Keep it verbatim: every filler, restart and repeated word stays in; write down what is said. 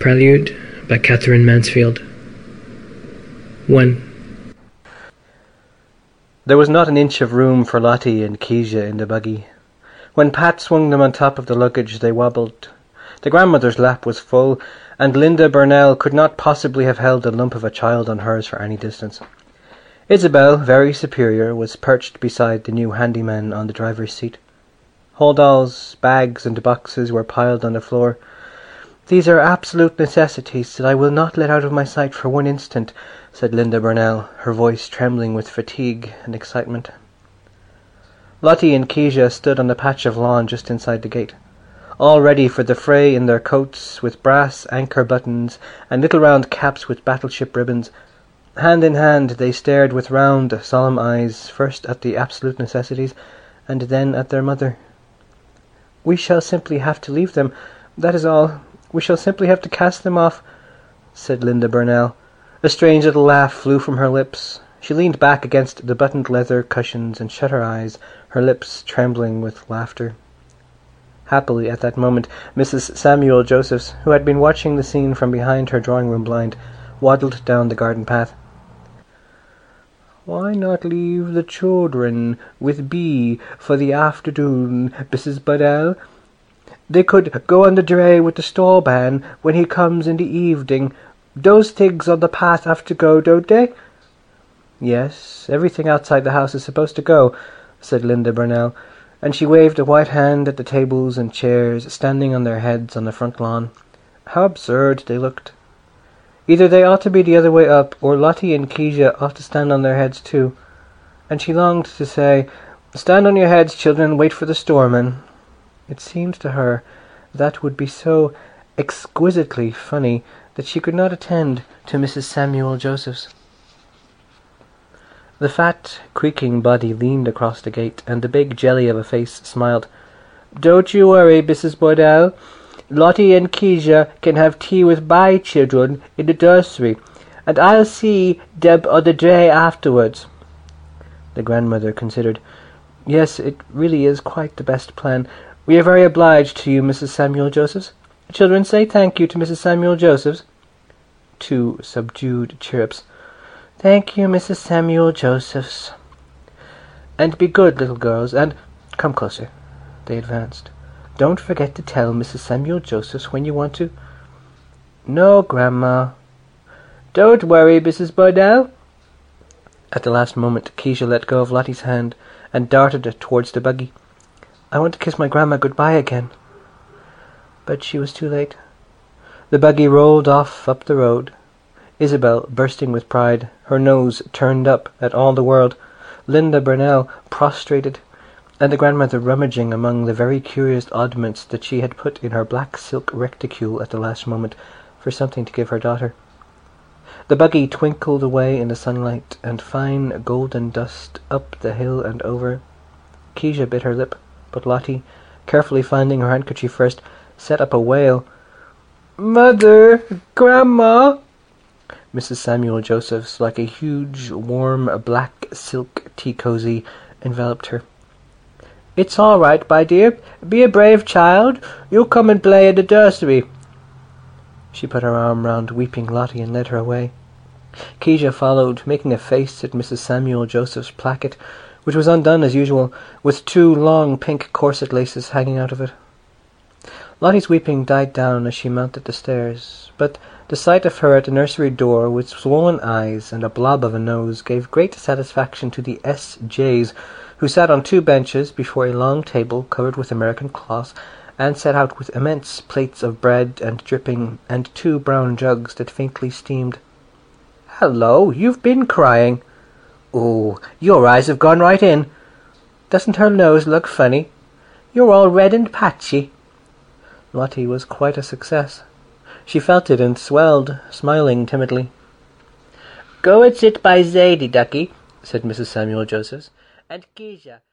Prelude by Katherine Mansfield. one. There was not an inch of room for Lottie and Keisha in the buggy. When Pat swung them on top of the luggage, they wobbled. The grandmother's lap was full, and Linda Burnell could not possibly have held the lump of a child on hers for any distance. Isabel, very superior, was perched beside the new handyman on the driver's seat. Holdalls, bags and boxes were piled on the floor. "These are absolute necessities that I will not let out of my sight for one instant," said Linda Burnell, her voice trembling with fatigue and excitement. Lottie and Keisha stood on the patch of lawn just inside the gate, all ready for the fray in their coats with brass anchor buttons and little round caps with battleship ribbons. Hand in hand they stared with round, solemn eyes, first at the absolute necessities and then at their mother. "We shall simply have to leave them, that is all. We shall simply have to cast them off," said Linda Burnell. A strange little laugh flew from her lips. She leaned back against the buttoned leather cushions and shut her eyes, her lips trembling with laughter. Happily, at that moment, Missus Samuel Josephs, who had been watching the scene from behind her drawing-room blind, waddled down the garden path. "Why not leave the children with Bee for the afternoon, Missus Burnell? They could go on the dray with the stallman when he comes in the evening. Those things on the path have to go, don't they?" "Yes, everything outside the house is supposed to go," said Linda Burnell, and she waved a white hand at the tables and chairs standing on their heads on the front lawn. How absurd they looked. Either they ought to be the other way up, or Lottie and Keisha ought to stand on their heads too. And she longed to say, "Stand on your heads, children, and wait for the storeman." It seemed to her that would be so exquisitely funny that she could not attend to Missus Samuel Josephs. The fat, creaking body leaned across the gate, and the big jelly of a face smiled. "Don't you worry, Missus Burnell. Lottie and Keisha can have tea with my children in the nursery, and I'll see them on the dray afterwards." The grandmother considered. "Yes, it really is quite the best plan. We are very obliged to you, Missus Samuel Josephs. Children, say thank you to Missus Samuel Josephs." Two subdued chirrups. "Thank you, Missus Samuel Josephs." "And be good little girls, and come closer." They advanced. "Don't forget to tell Missus Samuel Josephs when you want to." "No, Grandma." "Don't worry, Missus Burnell." At the last moment Keisha let go of Lottie's hand and darted towards the buggy. "I want to kiss my grandma goodbye again." But she was too late. The buggy rolled off up the road, Isabel bursting with pride, her nose turned up at all the world, Linda Burnell prostrated, and the grandmother rummaging among the very curious oddments that she had put in her black silk reticule at the last moment for something to give her daughter. The buggy twinkled away in the sunlight, and fine golden dust up the hill and over. Keisha bit her lip, but Lottie, carefully finding her handkerchief first, set up a wail. "Mother! Grandma!" Missus Samuel Josephs, like a huge, warm, black silk tea-cosy, enveloped her. "It's all right, my dear. Be a brave child. You'll come and play in the nursery." She put her arm round weeping Lottie and led her away. Keisha followed, making a face at Missus Samuel Joseph's placket, which was undone as usual, with two long pink corset laces hanging out of it. Lottie's weeping died down as she mounted the stairs, but the sight of her at the nursery door with swollen eyes and a blob of a nose gave great satisfaction to the S Js, who sat on two benches before a long table covered with American cloth, and set out with immense plates of bread and dripping, and two brown jugs that faintly steamed. "Hello, you've been crying." "Oh, your eyes have gone right in." "Doesn't her nose look funny?" "You're all red and patchy." Lottie was quite a success. She felt it and swelled, smiling timidly. "Go and sit by Zadie, ducky," said Missus Samuel Josephs, "and Keisha."